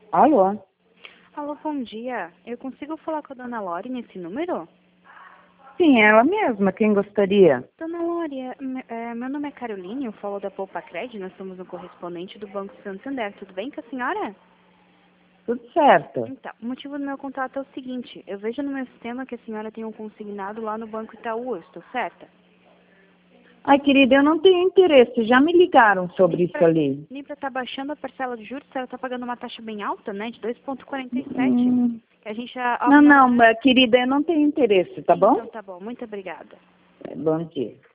Alô? Alô, bom dia. Eu consigo falar com a dona Lore nesse número? Sim, ela mesma. Quem gostaria? Dona Lore, meu nome é Caroline, eu falo da Poupa Cred, nós somos um correspondente do Banco Santander. Tudo bem com a senhora? Tudo certo. Então, o motivo do meu contato é o seguinte. Eu vejo no meu sistema que a senhora tem um consignado lá no Banco Itaú, eu estou certa? Ai, querida, eu não tenho interesse. Já me ligaram sobre isso ali. Nem para estar baixando a parcela de juros, a senhora está pagando uma taxa bem alta, né? De 2,47. Que a gente já... Não, querida, eu não tenho interesse, tá bom? Então tá bom, muito obrigada. Bom dia.